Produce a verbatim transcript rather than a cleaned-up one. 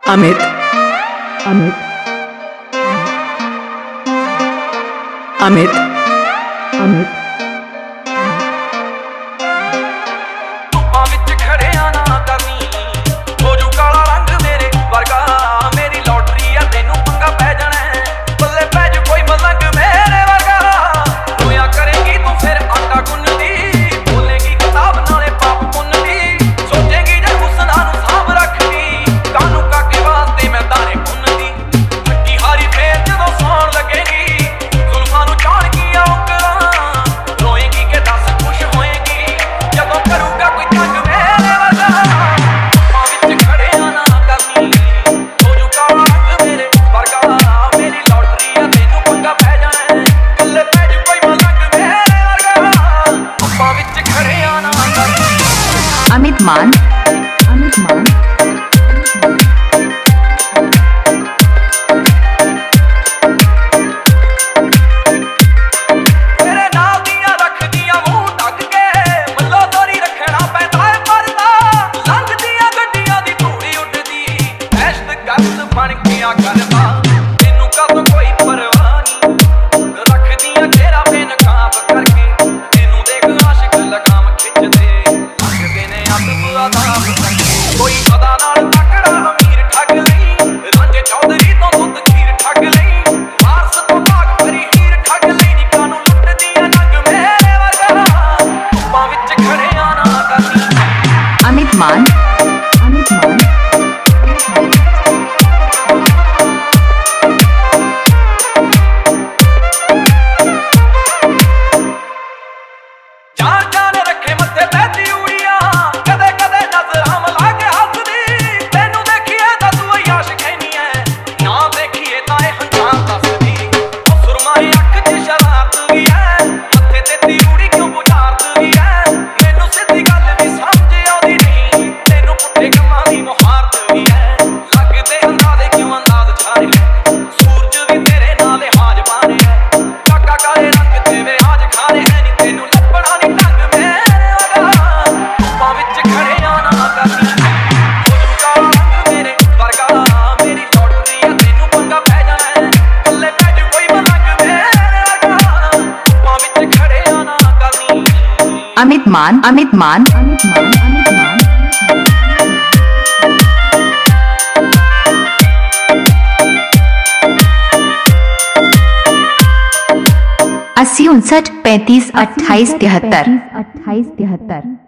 अमित अमित अमित अमित अमित मान अमित मान तेरे नाल दियां रख दियां मुंह ढक के मल्लो दोरी रखना पैंदा है परदा लंघ दियां गड्डियां दी धूड़ी उड़दी ऐश्त गस्त बन गया करदा तैनू कद कोई परवाह नहीं रख दियां घेरा बेनकाब करके तैनू देख आशिक लगाम खिंचदे कोई अदा नाल तकड़ा अमीर ठग लई रंजे चौधरी तो दुध खीर ठग लई वारस तो भाग भरी हीर ठग लई नी कानू लुट दिया नग मेरे वर्गा धुप्पां विच खड़े आना करनी अमित मान अमित मान जान जान रखे मत्थे बैठी उड़िया कदे कदे नजर हम लाके हसदी तेनू देखिए तां तू आशिक है नी है ना देखिए तां ए हंजाम दसदी ओ सुरमाई अख च शरारत भी है मत्थे ते तिउड़ी क्यों बुझारत भी है मैनू सिद्धी गल भी समझ आउंदी नहीं तेनू पुट्ठे कम्मां दी मुहारत भी है लगदे अंदाजे क्यों अंदाज छारे सूरज भी तेरे नाल हाज बाने है काका काले रंग ते वे आज खाने है नी तेनू लपड़ा नी ढंग मेरे वगा धुप्पां विच खड़े आना करनी हो जूगा रंग मेरे वर्गा मेरी लॉटरी आ तेनू पंगा पै जाना है थल्ले पै जू कोई मलंग मेरे वगा धुप्पां विच खड़े आना करनी अमित मान अमित मान अमित मान अमित मान अस्सी उनसठ पैंतीस अट्ठाईस तिहत्तर अट्ठाईस तिहत्तर